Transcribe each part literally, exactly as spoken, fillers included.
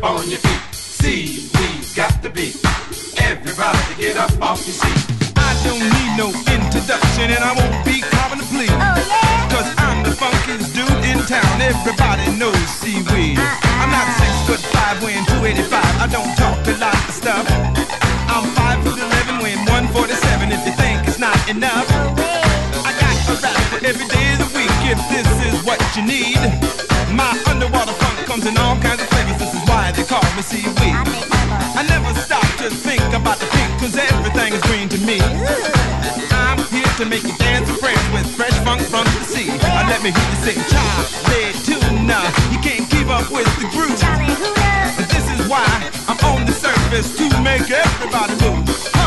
on your feet. See, we've got the beat. Everybody get up off your seat. I don't need no introduction, and I won't be copping a plea. Oh, yeah? Cause I'm the funkiest dude in town. Everybody knows seaweed. Uh-uh. I'm not six foot five, weighing two eighty-five. I don't talk a lot of stuff. I'm five foot eleven, weighing one forty-seven. If you think it's not enough, I got a rap for every day of the week. If this is what you need, my underwater funk comes in all kinds of flavors. This is why they call me seaweed. I never stop to think about the pink, cause everything is green to me. I'm here to make you dance with friends with fresh funk from the sea. Uh, let me hear you sing Charlie Tuna. You can't keep up with the groove. This is why I'm on the surface to make everybody move. Huh.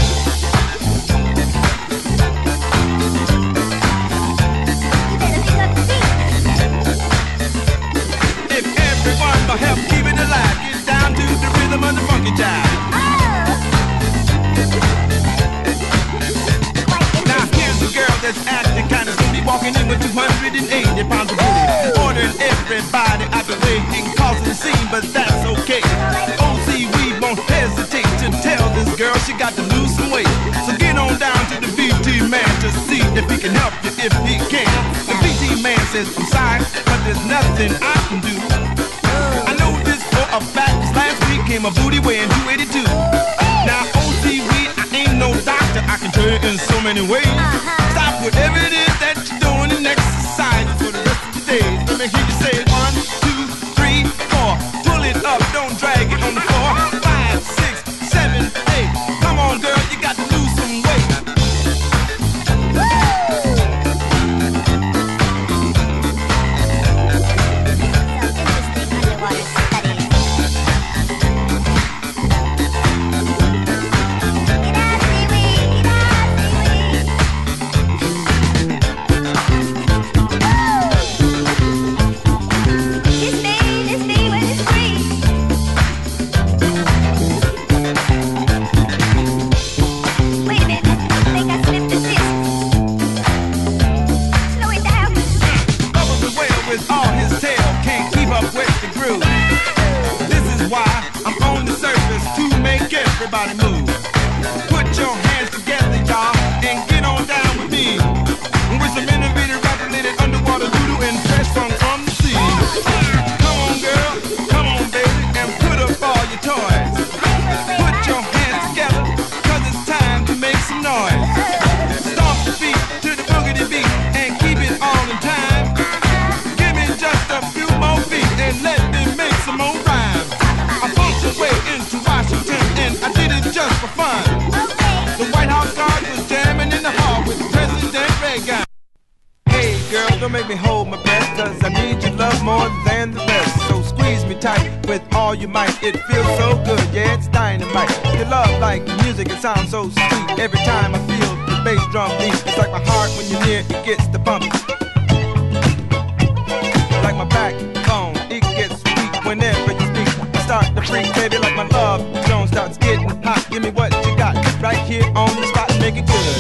If everyone will help keep it alive, get down to the rhythm of the funky jive. Now here's a girl that's acting kinda snooty, walking in with two hundred eighty pounds of booty, ordering everybody out the way and causing a scene, but that's okay. O C we won't hesitate to tell this girl she got to lose some weight. So get on down to the V T man to see if he can help you if he can. The V T man says, I'm sorry, but there's nothing I can do. I know this for a fact, 'cause last week came a booty weighing two eighty-two. Now O C weed, I ain't no doctor, I can turn it in so many ways. Stop whatever it is that you're doing and exercise for the rest of the day. Let me hear you say one, two, three, four. Pull it up, don't drag it on the floor. Five, six, seven, eight. Come on, girl, you got to lose some weight. Everybody move. Put your hands together, y'all, and get on down with me. With some innovative rap-related underwater voodoo and fresh funk from the sea. Come on, girl, come on, baby, and put up all your toys. Put your hands together, cause it's time to make some noise. Stomp your feet to the boogity beat and keep it all in time. Give me just a few more feet and let me make some more rhymes. I funked your way into Washington and I did it just for fun. The White House guard was jamming in the hall with President Reagan. Hey girl, don't make me hold my breath, cause I need your love more than the rest. So squeeze me tight with all your might. It feels so good, yeah, it's dynamite. Your love like the music, it sounds so sweet. Every time I feel the bass drum beat, it's like my heart when you're near, it gets the bump. Like my backbone, it gets weak whenever you speak. I start to freak, baby, like my love zone starts getting hot. Give me what you got right here on the spot and make it good.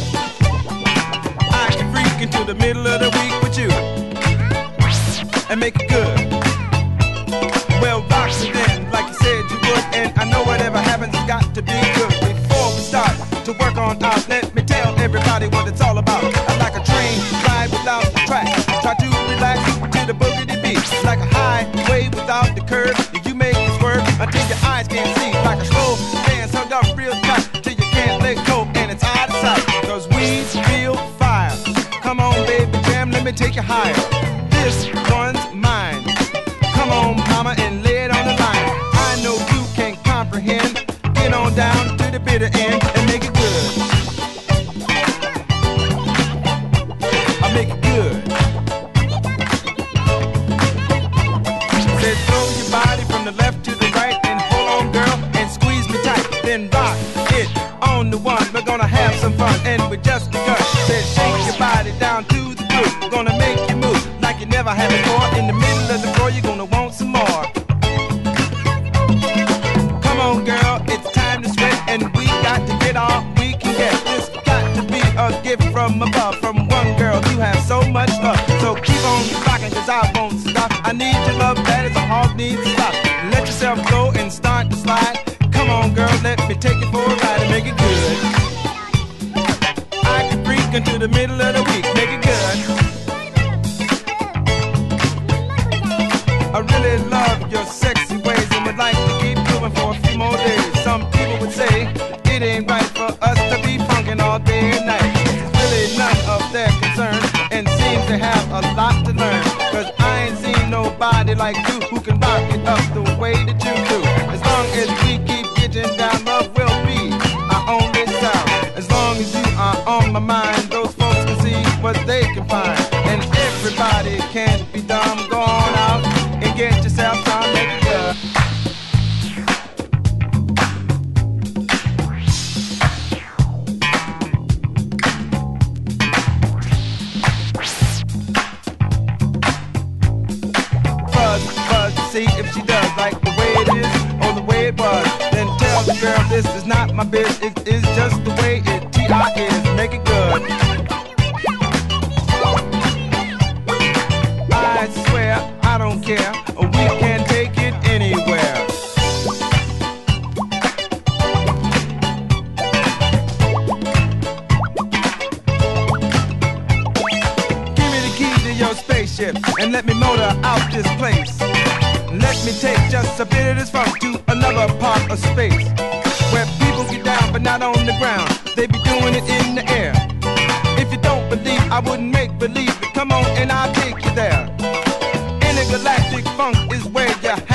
I can freak into the middle of the week with you and make it good. Well, rock me then, like you said you would, and I know whatever happens, it's got to be good. Before we start to work on out, let me tell everybody what it's all about. I'm like a train ride without the track. Try to relax to the boogity beat. Like a highway without the curve. If you make this work until your eyes can't see. Like a slow dance hung up real tight till you can't let go and it's out of sight. Cause we feel fire. Come on, baby, jam, let me take you higher. This one's mine. Come on, mama, and lay it on the line. I know you can't comprehend. Get on down to the bitter end and make it good. I'll make it good. Say throw your body from the left to the right and hold on, girl, and squeeze me tight. Then rock it on the one. We're gonna have some fun and we just begun. Say shake your body down to the groove. Gonna make you move like you never have before. In the middle of the floor, you're gonna want some more. Come on, girl, it's time to sweat, and we got to get all we can get. This got to be a gift from above, from one girl. You have so much love, so keep on rocking, cause I won't stop. I need your love, that is a hog needs to stop. Let yourself yourself go and start to slide. Come on, girl, let me take you for a ride and make it good. I can freak into the middle of the week, make it good. I really love your sexy ways and would like to keep moving for a few more days. Some people would say it ain't right for us to be funkin' all day and night. It's really none of their concern and seems to have a lot to learn. Cause I ain't seen nobody like you who can rock it up the way that you do. As long as we keep getting down, love will be our only sound. As long as you are on my mind, those folks can see what they can find. And everybody can't be dumb, go on out and get yourself some, make it good. See if she does like the way it is or the way it was. Then tell the girl this is not my biz, it is just the way it T I is. Make it good. I swear I don't care, we can take it anywhere. Give me the key to your spaceship and let me motor out this place. Let me take just a bit of this funk to another part of space, where people get down but not on the ground, they be doing it in the air. If you don't believe, I wouldn't make believe it. Come on and I'll take you there. Intergalactic funk is where you have